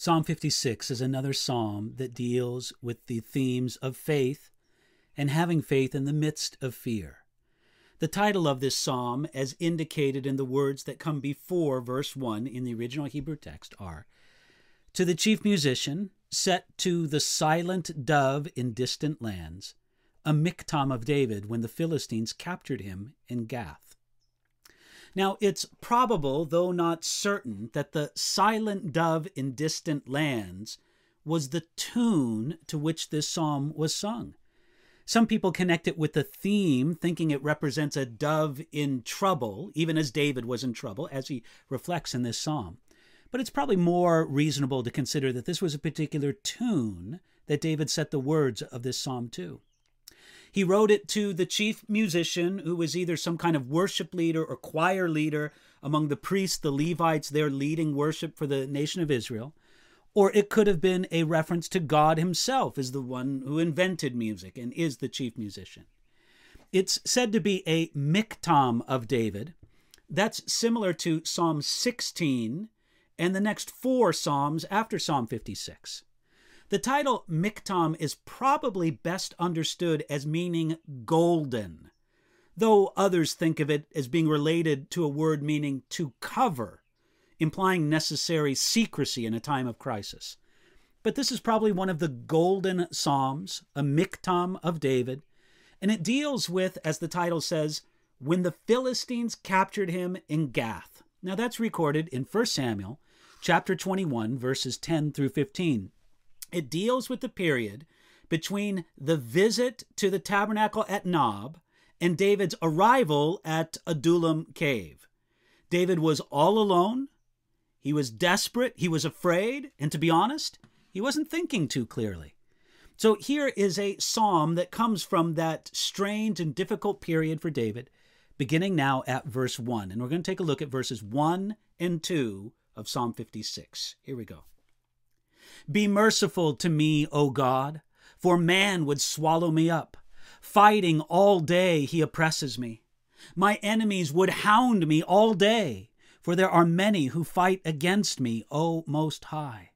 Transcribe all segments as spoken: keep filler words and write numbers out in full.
Psalm fifty-six is another psalm that deals with the themes of faith and having faith in the midst of fear. The title of this psalm, as indicated in the words that come before verse one in the original Hebrew text, are, "To the chief musician, set to the silent dove in distant lands, a miktam of David when the Philistines captured him in Gath." Now, it's probable, though not certain, that the silent dove in distant lands was the tune to which this psalm was sung. Some people connect it with the theme, thinking it represents a dove in trouble, even as David was in trouble, as he reflects in this psalm. But it's probably more reasonable to consider that this was a particular tune that David set the words of this psalm to. He wrote it to the chief musician, who was either some kind of worship leader or choir leader among the priests, the Levites, there leading worship for the nation of Israel. Or it could have been a reference to God himself as the one who invented music and is the chief musician. It's said to be a miktam of David. That's similar to Psalm sixteen and the next four psalms after Psalm fifty-six. The title miktam is probably best understood as meaning golden, though others think of it as being related to a word meaning to cover, implying necessary secrecy in a time of crisis. But this is probably one of the golden psalms, a miktam of David, and it deals with, as the title says, when the Philistines captured him in Gath. Now that's recorded in First Samuel chapter twenty-one, verses ten through fifteen. It deals with the period between the visit to the tabernacle at Nob and David's arrival at Adullam cave. David was all alone. He was desperate. He was afraid. And to be honest, he wasn't thinking too clearly. So here is a psalm that comes from that strange and difficult period for David, beginning now at verse one. And we're going to take a look at verses one and two of Psalm fifty-six. Here we go. "Be merciful to me, O God, for man would swallow me up. Fighting all day he oppresses me. My enemies would hound me all day, for there are many who fight against me, O Most High."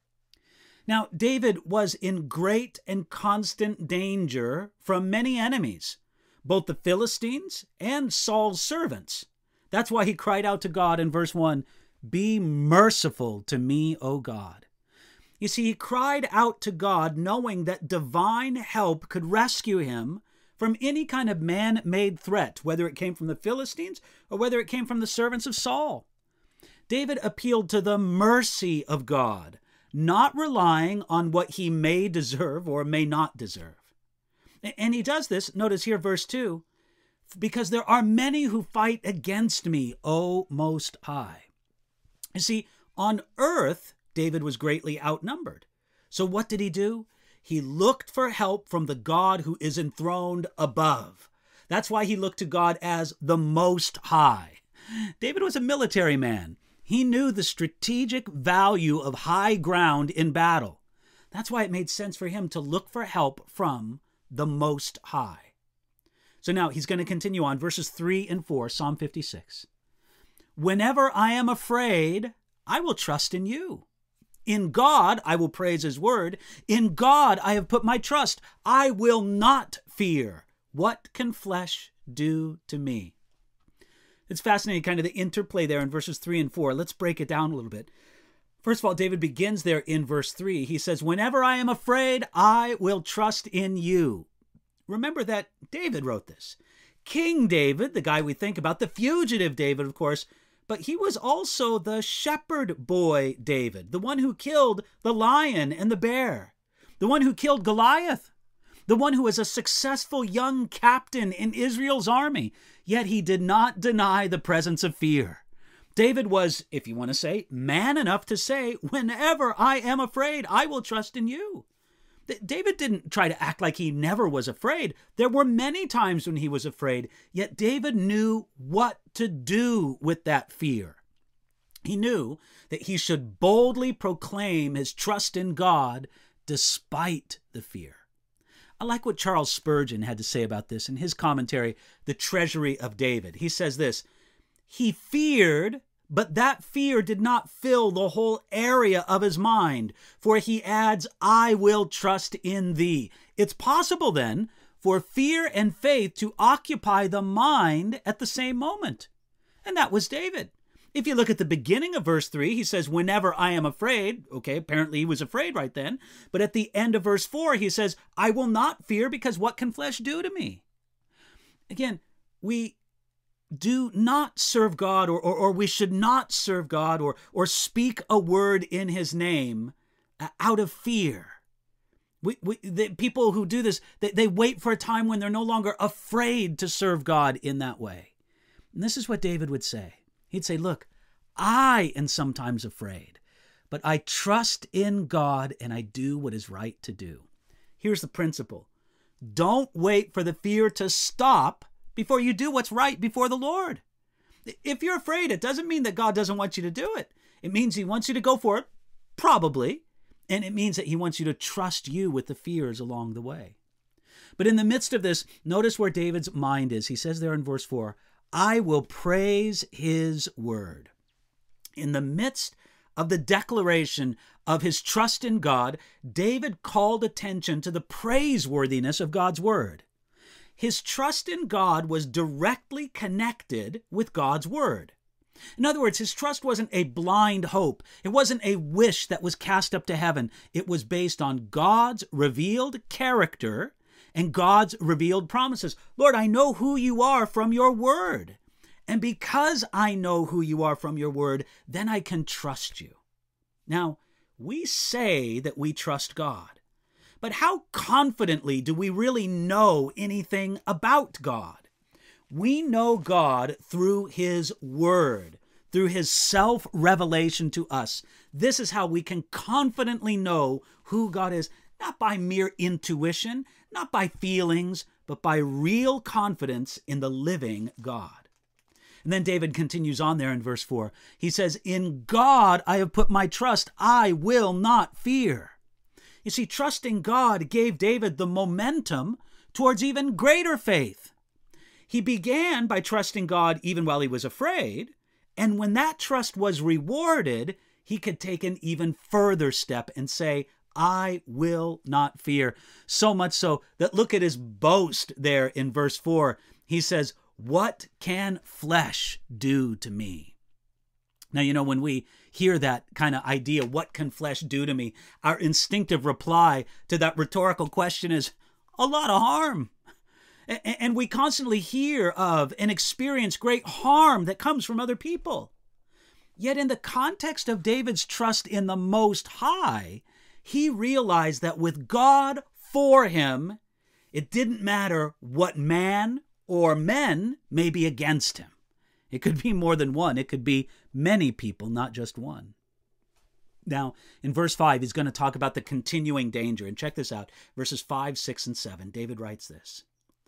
Now, David was in great and constant danger from many enemies, both the Philistines and Saul's servants. That's why he cried out to God in verse one, "Be merciful to me, O God." You see, he cried out to God knowing that divine help could rescue him from any kind of man-made threat, whether it came from the Philistines or whether it came from the servants of Saul. David appealed to the mercy of God, not relying on what he may deserve or may not deserve. And he does this, notice here verse two, "because there are many who fight against me, O Most High." You see, on earth, David was greatly outnumbered. So what did he do? He looked for help from the God who is enthroned above. That's why he looked to God as the Most High. David was a military man. He knew the strategic value of high ground in battle. That's why it made sense for him to look for help from the Most High. So now he's going to continue on, verses three and four, Psalm fifty-six. "Whenever I am afraid, I will trust in you. In God I will praise his word. In God I have put my trust. I will not fear. What can flesh do to me?" It's fascinating, kind of the interplay there in verses three and four. Let's break it down a little bit. First of all, David begins there in verse three. He says, "Whenever I am afraid, I will trust in you." Remember that David wrote this. King David, the guy we think about, the fugitive David, of course, but he was also the shepherd boy David, the one who killed the lion and the bear, the one who killed Goliath, the one who was a successful young captain in Israel's army, yet he did not deny the presence of fear. David was, if you want to say, man enough to say, "Whenever I am afraid, I will trust in you." David didn't try to act like he never was afraid. There were many times when he was afraid, yet David knew what to do with that fear. He knew that he should boldly proclaim his trust in God despite the fear. I like what Charles Spurgeon had to say about this in his commentary, The Treasury of David. He says this, "He feared, But that fear did not fill the whole area of his mind, for he adds, I will trust in thee. It's possible then for fear and faith to occupy the mind at the same moment. And that was David. If you look at the beginning of verse three, he says, whenever I am afraid. Okay, apparently he was afraid right then. But at the end of verse four, he says, I will not fear, because what can flesh do to me? Again, we do not serve God, or, or, or we should not serve God, or, or speak a word in his name out of fear. We, we, the people who do this, they, they wait for a time when they're no longer afraid to serve God in that way. And this is what David would say. He'd say, look, I am sometimes afraid, but I trust in God and I do what is right to do. Here's the principle. Don't wait for the fear to stop before you do what's right before the Lord. If you're afraid, it doesn't mean that God doesn't want you to do it. It means he wants you to go for it, probably. And it means that he wants you to trust you with the fears along the way. But in the midst of this, notice where David's mind is. He says there in verse four, I will praise his word. In the midst of the declaration of his trust in God, David called attention to the praiseworthiness of God's word. His trust in God was directly connected with God's word. In other words, his trust wasn't a blind hope. It wasn't a wish that was cast up to heaven. It was based on God's revealed character and God's revealed promises. Lord, I know who you are from your word. And because I know who you are from your word, then I can trust you. Now, we say that we trust God, but how confidently do we really know anything about God? We know God through his word, through his self-revelation to us. This is how we can confidently know who God is, not by mere intuition, not by feelings, but by real confidence in the living God. And then David continues on there in verse four. He says, in God I have put my trust. I will not fear. You see, trusting God gave David the momentum towards even greater faith. He began by trusting God even while he was afraid, and when that trust was rewarded, he could take an even further step and say, I will not fear. So much so that look at his boast there in verse four. He says, what can flesh do to me? Now, you know, when we hear that kind of idea, what can flesh do to me? Our instinctive reply to that rhetorical question is a lot of harm. And we constantly hear of and experience great harm that comes from other people. Yet in the context of David's trust in the Most High, he realized that with God for him, it didn't matter what man or men may be against him. It could be more than one. It could be many people, not just one. Now, in verse five, he's going to talk about the continuing danger. And check this out. Verses five, six, and seven. David writes this.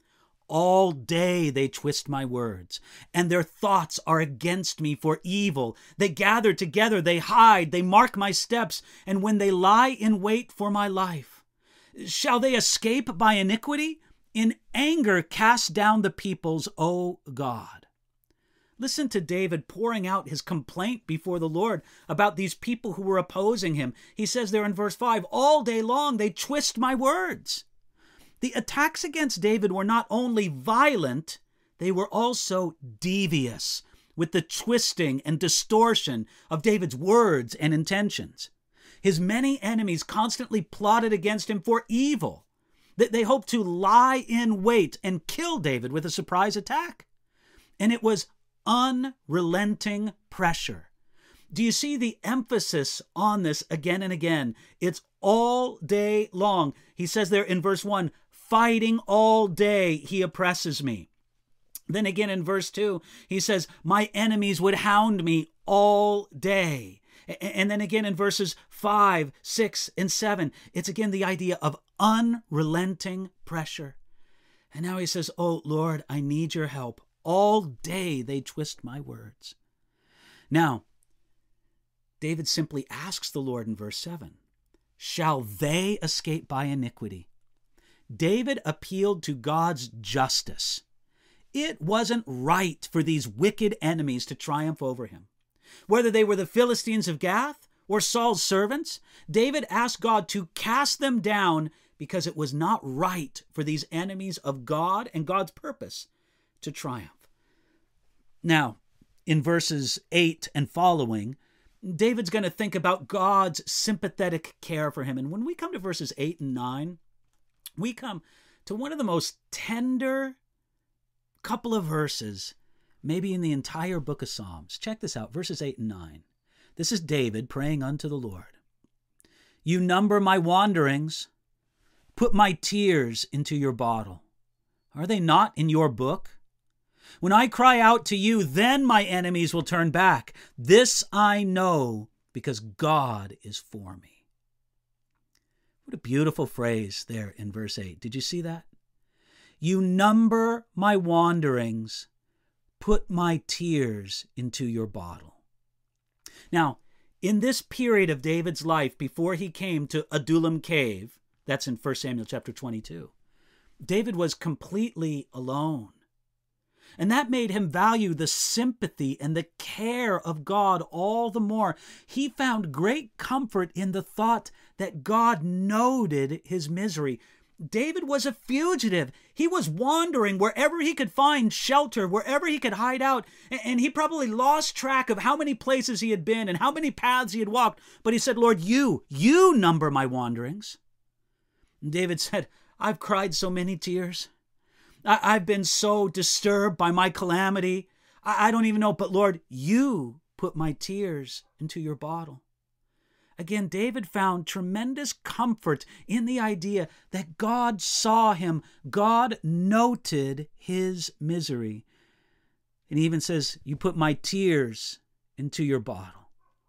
All day they twist my words, and their thoughts are against me for evil. They gather together, they hide, they mark my steps, and when they lie in wait for my life. Shall they escape by iniquity? In anger cast down the peoples, O God. Listen to David pouring out his complaint before the Lord about these people who were opposing him. He says there in verse five, all day long they twist my words. The attacks against David were not only violent, they were also devious, with the twisting and distortion of David's words and intentions. His many enemies constantly plotted against him for evil. They hoped to lie in wait and kill David with a surprise attack. And it was unrelenting pressure. Do you see the emphasis on this again and again? It's all day long. He says there in verse one, fighting all day, he oppresses me. Then again in verse two, he says, my enemies would hound me all day. And then again in verses five, six, and seven, it's again the idea of unrelenting pressure. And now he says, oh Lord, I need your help. All day they twist my words. Now, David simply asks the Lord in verse seven, shall they escape by iniquity? David appealed to God's justice. It wasn't right for these wicked enemies to triumph over him. Whether they were the Philistines of Gath or Saul's servants, David asked God to cast them down because it was not right for these enemies of God and God's purpose to triumph. Now, in verses eight and following, David's going to think about God's sympathetic care for him. And when we come to verses eight and nine, we come to one of the most tender couple of verses, maybe in the entire book of Psalms. Check this out, verses eight and nine. This is David praying unto the Lord. You number my wanderings. Put my tears into your bottle. Are they not in your book? When I cry out to you, then my enemies will turn back. This I know, because God is for me. What a beautiful phrase there in verse eight. Did you see that? You number my wanderings. Put my tears into your bottle. Now, in this period of David's life before he came to Adullam Cave, that's in First Samuel chapter twenty-two, David was completely alone. And that made him value the sympathy and the care of God all the more. He found great comfort in the thought that God noted his misery. David was a fugitive. He was wandering wherever he could find shelter, wherever he could hide out. And he probably lost track of how many places he had been and how many paths he had walked. But he said, Lord, you, you number my wanderings. And David said, I've cried so many tears. I've been so disturbed by my calamity. I don't even know, but Lord, you put my tears into your bottle. Again, David found tremendous comfort in the idea that God saw him. God noted his misery. And he even says, you put my tears into your bottle.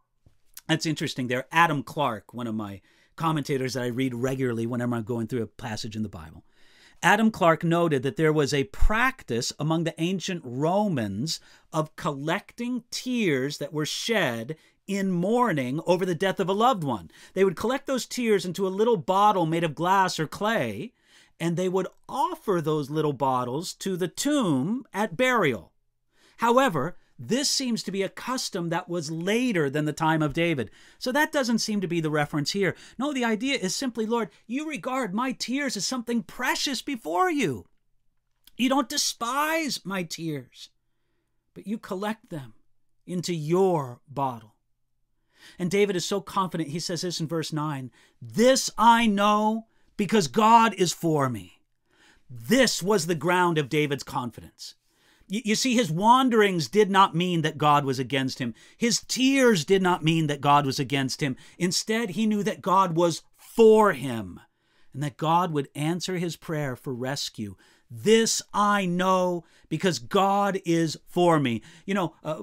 That's interesting there. Adam Clarke, one of my commentators that I read regularly whenever I'm going through a passage in the Bible, Adam Clarke noted that there was a practice among the ancient Romans of collecting tears that were shed in mourning over the death of a loved one. They would collect those tears into a little bottle made of glass or clay, and they would offer those little bottles to the tomb at burial. However, this seems to be a custom that was later than the time of David. So that doesn't seem to be the reference here. No, the idea is simply, Lord, you regard my tears as something precious before you. You don't despise my tears, but you collect them into your bottle. And David is so confident, he says this in verse nine, this I know because God is for me. This was the ground of David's confidence. You see, his wanderings did not mean that God was against him. His tears did not mean that God was against him. Instead, he knew that God was for him and that God would answer his prayer for rescue. This I know because God is for me. You know, uh,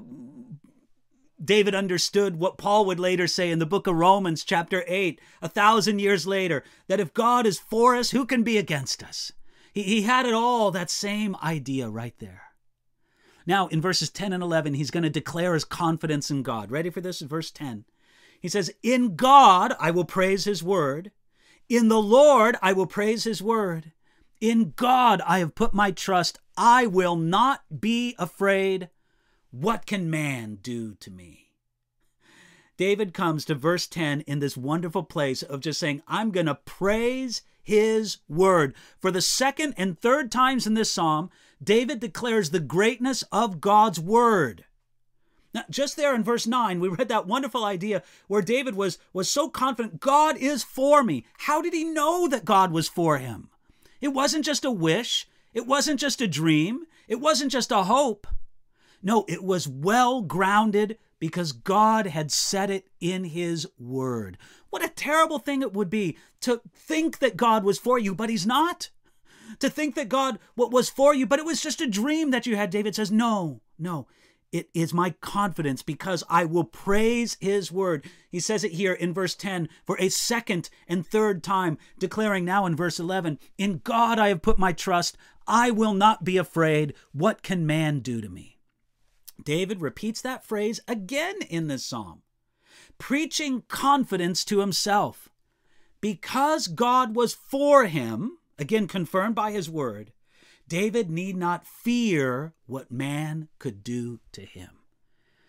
David understood what Paul would later say in the book of Romans chapter eight, a thousand years later, that if God is for us, who can be against us? He, he had it all, that same idea right there. Now, in verses ten and eleven, he's going to declare his confidence in God. Ready for this? Verse ten. He says, in God I will praise his word. In the Lord I will praise his word. In God I have put my trust. I will not be afraid. What can man do to me? David comes to verse ten in this wonderful place of just saying, I'm going to praise his word. For the second and third times in this psalm, David declares the greatness of God's word. Now, just there in verse nine, we read that wonderful idea where David was, was so confident, God is for me. How did he know that God was for him? It wasn't just a wish. It wasn't just a dream. It wasn't just a hope. No, it was well grounded because God had said it in his word. What a terrible thing it would be to think that God was for you, but he's not. To think that God was for you, but it was just a dream that you had. David says, no, no, it is my confidence because I will praise his word. He says it here in verse ten for a second and third time, declaring now in verse eleven, in God I have put my trust. I will not be afraid. What can man do to me? David repeats that phrase again in this psalm, preaching confidence to himself. Because God was for him, again confirmed by his word, David need not fear what man could do to him.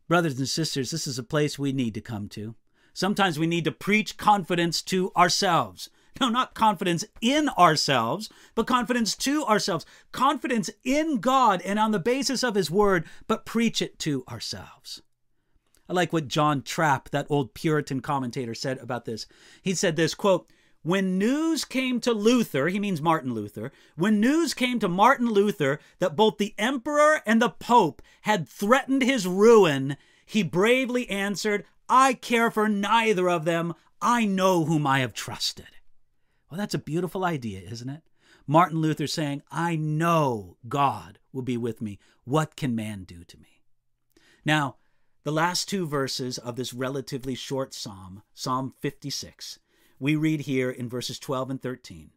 Brothers and sisters, this is a place we need to come to. Sometimes we need to preach confidence to ourselves. No, not confidence in ourselves, but confidence to ourselves. Confidence in God and on the basis of his word, but preach it to ourselves. I like what John Trapp, that old Puritan commentator, said about this. He said this, quote, "When news came to Luther," he means Martin Luther, "when news came to Martin Luther that both the emperor and the pope had threatened his ruin, he bravely answered, 'I care for neither of them. I know whom I have trusted.'" Well, that's a beautiful idea, isn't it? Martin Luther saying, "I know God will be with me. What can man do to me?" Now, the last two verses of this relatively short psalm, Psalm fifty-six, we read here in verses twelve and thirteen.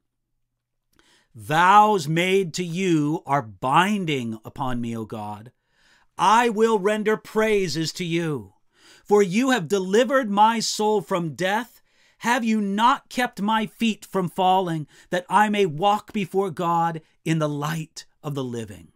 "Vows made to you are binding upon me, O God. I will render praises to you. For you have delivered my soul from death. Have you not kept my feet from falling, that I may walk before God in the light of the living?"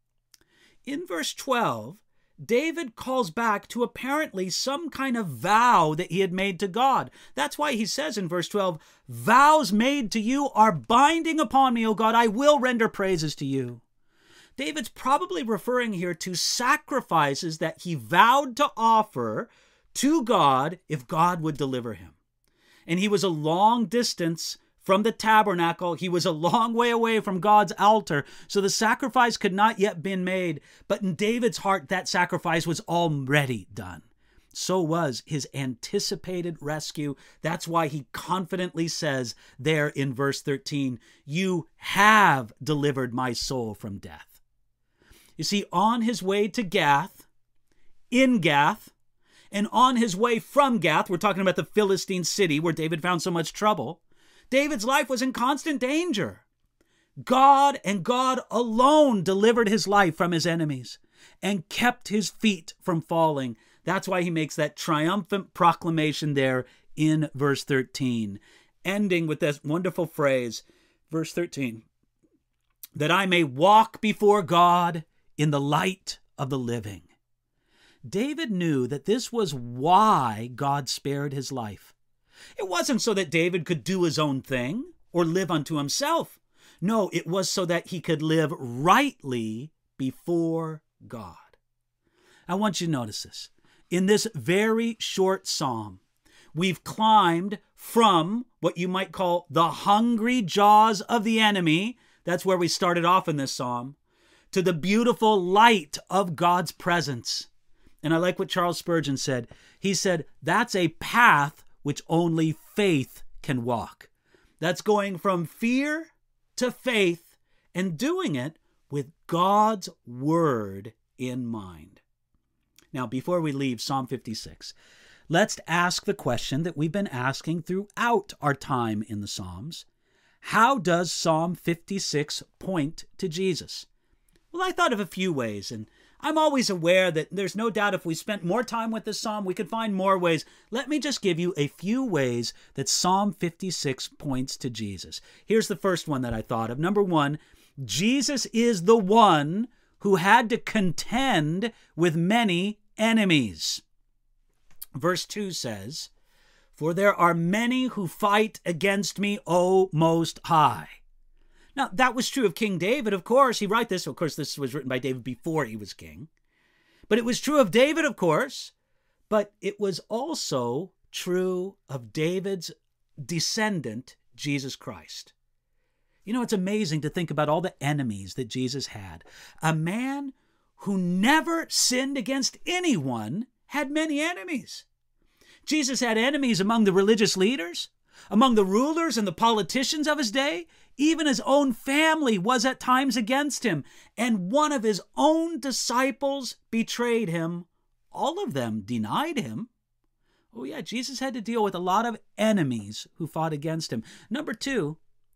In verse twelve, David calls back to apparently some kind of vow that he had made to God. That's why he says in verse twelve, "Vows made to you are binding upon me, O God. I will render praises to you." David's probably referring here to sacrifices that he vowed to offer to God if God would deliver him. And he was a long distance from the tabernacle. He was a long way away from God's altar. So the sacrifice could not yet been made. But in David's heart, that sacrifice was already done. So was his anticipated rescue. That's why he confidently says there in verse thirteen, "You have delivered my soul from death." You see, on his way to Gath, in Gath, and on his way from Gath, we're talking about the Philistine city where David found so much trouble, David's life was in constant danger. God and God alone delivered his life from his enemies and kept his feet from falling. That's why he makes that triumphant proclamation there in verse thirteen, ending with this wonderful phrase, verse thirteen, "that I may walk before God in the light of the living." David knew that this was why God spared his life. It wasn't so that David could do his own thing or live unto himself. No, it was so that he could live rightly before God. I want you to notice this. In this very short psalm, we've climbed from what you might call the hungry jaws of the enemy. That's where we started off in this psalm, to the beautiful light of God's presence. And I like what Charles Spurgeon said. He said, that's a path which only faith can walk. That's going from fear to faith and doing it with God's word in mind. Now, before we leave Psalm fifty-six, let's ask the question that we've been asking throughout our time in the Psalms. How does Psalm fifty-six point to Jesus? Well, I thought of a few ways, and I'm always aware that there's no doubt if we spent more time with this psalm, we could find more ways. Let me just give you a few ways that Psalm fifty-six points to Jesus. Here's the first one that I thought of. Number one, Jesus is the one who had to contend with many enemies. Verse two says, "For there are many who fight against me, O Most High." Now, that was true of King David, of course. He wrote this. Of course, this was written by David before he was king. But it was true of David, of course. But it was also true of David's descendant, Jesus Christ. You know, it's amazing to think about all the enemies that Jesus had. A man who never sinned against anyone had many enemies. Jesus had enemies among the religious leaders, among the rulers and the politicians of his day. Even his own family was at times against him, and one of his own disciples betrayed him. All of them denied him. Oh yeah, Jesus had to deal with a lot of enemies who fought against him. Number two,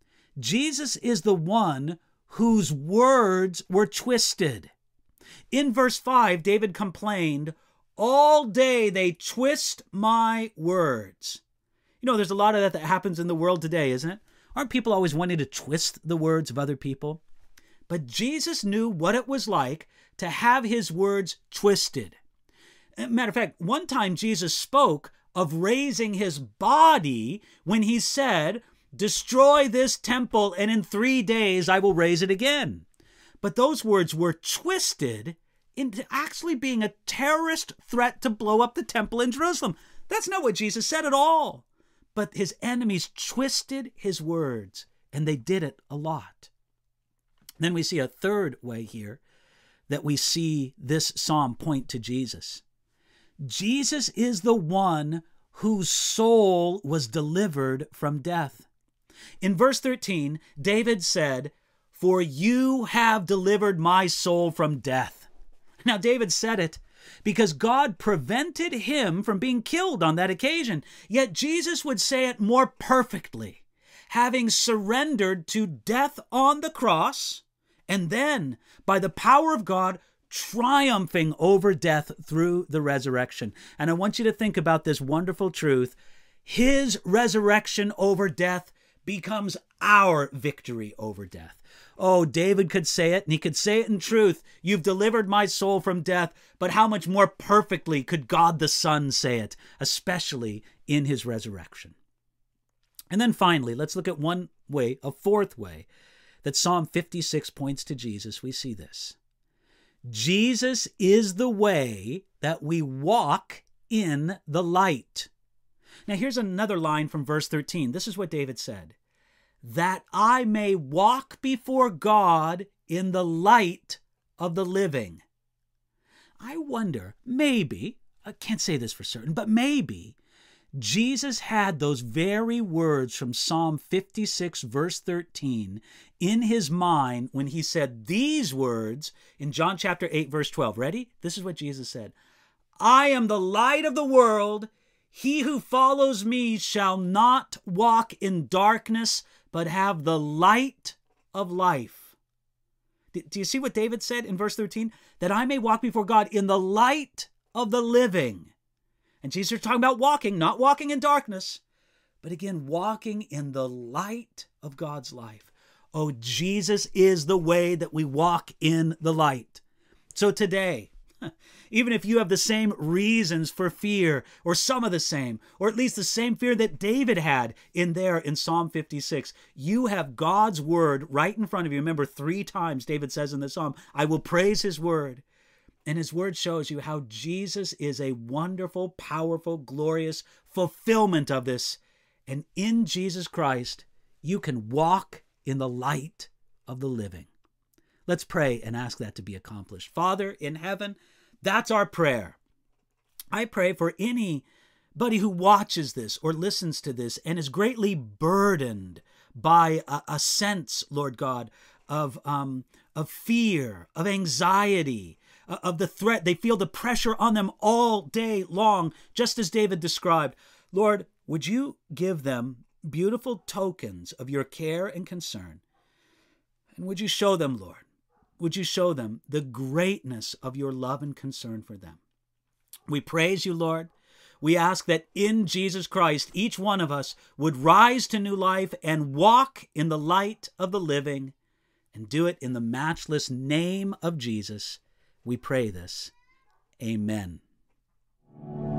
Jesus is the one whose words were twisted. In verse five, David complained, "All day they twist my words." You know, there's a lot of that that happens in the world today, isn't it? Aren't people always wanting to twist the words of other people? But Jesus knew what it was like to have his words twisted. Matter of fact, one time Jesus spoke of raising his body when he said, destroy this temple and in three days I will raise it again. But those words were twisted into actually being a terrorist threat to blow up the temple in Jerusalem. That's not what Jesus said at all. But his enemies twisted his words, and they did it a lot. Then we see a third way here that we see this psalm point to Jesus. Jesus is the one whose soul was delivered from death. In verse thirteen, David said, for you have delivered my soul from death. Now, David said it because God prevented him from being killed on that occasion. Yet Jesus would say it more perfectly, having surrendered to death on the cross, and then, by the power of God, triumphing over death through the resurrection. And I want you to think about this wonderful truth. His resurrection over death becomes our victory over death. Oh, David could say it, and he could say it in truth. You've delivered my soul from death. But how much more perfectly could God the Son say it, especially in his resurrection? And then finally, let's look at one way, a fourth way, that Psalm fifty-six points to Jesus. We see this. Jesus is the way that we walk in the light. Now, here's another line from verse thirteen. This is what David said. That I may walk before God in the light of the living. I wonder, maybe, I can't say this for certain, but maybe Jesus had those very words from Psalm fifty-six, verse thirteen, in his mind when he said these words in John chapter eight, verse twelve. Ready? This is what Jesus said. I am the light of the world. He who follows me shall not walk in darkness, but have the light of life. Do you see what David said in verse thirteen? That I may walk before God in the light of the living. And Jesus is talking about walking, not walking in darkness, but again, walking in the light of God's life. Oh, Jesus is the way that we walk in the light. So today, even if you have the same reasons for fear, or some of the same, or at least the same fear that David had in there in Psalm fifty-six, you have God's word right in front of you. Remember, three times David says in the psalm, I will praise his word. And his word shows you how Jesus is a wonderful, powerful, glorious fulfillment of this. And in Jesus Christ, you can walk in the light of the living. Let's pray and ask that to be accomplished. Father in heaven, that's our prayer. I pray for anybody who watches this or listens to this and is greatly burdened by a, a sense, Lord God, of, um, of fear, of anxiety, uh, of the threat. They feel the pressure on them all day long, just as David described. Lord, would you give them beautiful tokens of your care and concern? And would you show them, Lord, would you show them the greatness of your love and concern for them? We praise you, Lord. We ask that in Jesus Christ, each one of us would rise to new life and walk in the light of the living, and do it in the matchless name of Jesus. We pray this. Amen.